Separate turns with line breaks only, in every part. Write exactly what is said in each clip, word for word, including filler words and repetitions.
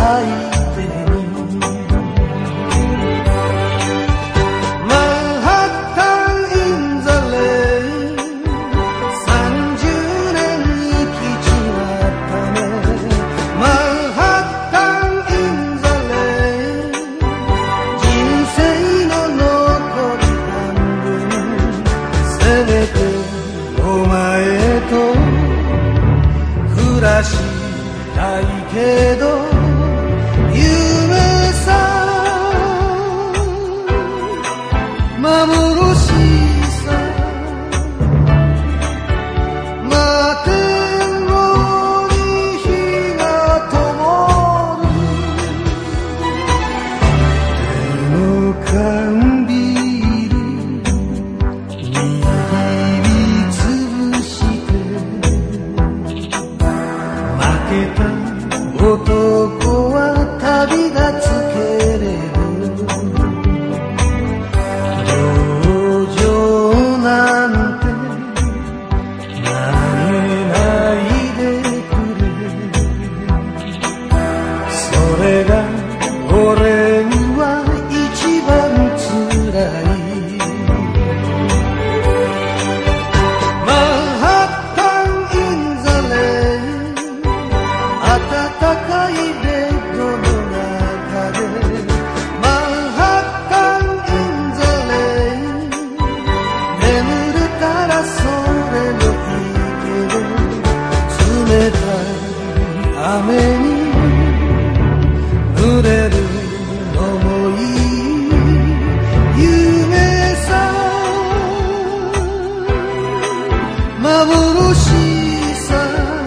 相手にマンハッタン・イン・ザ・レインさんじゅうねん生きちまったねマンハッタン・イン・ザ・レイン人生の残り半分せめてお前と暮らしたいけど夢さ幻さ摩天楼に火が灯る手の缶ビール握りつぶして負けた男は旅がつけれる同情なんて投げないでくれそれが俺には一番つらいマンハッタン・イン・ザ・レイン暖かいベッドの中でマンハッタン・イン・ザ・レイン眠れたらそれもいいけど冷たい雨に濡れるのもいい夢さ幻さ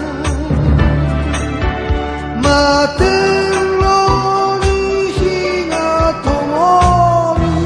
摩天楼に火が灯る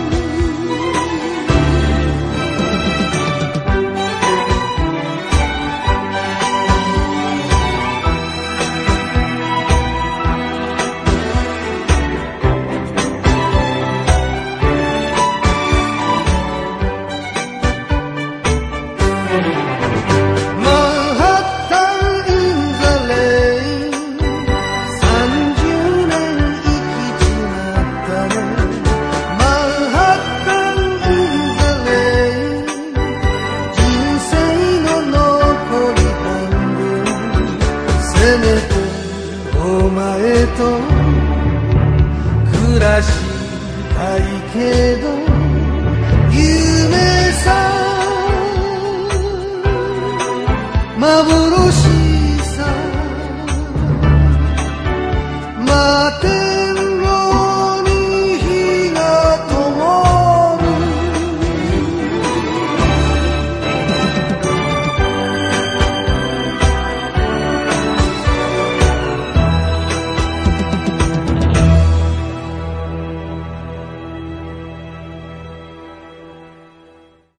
マンハッタン・イン・ザ・レインさんじゅうねん生きちまったねマンハッタン・イン・ザ・レイン人生の残り半分せめてお前と暮らしたいけど夢さ幻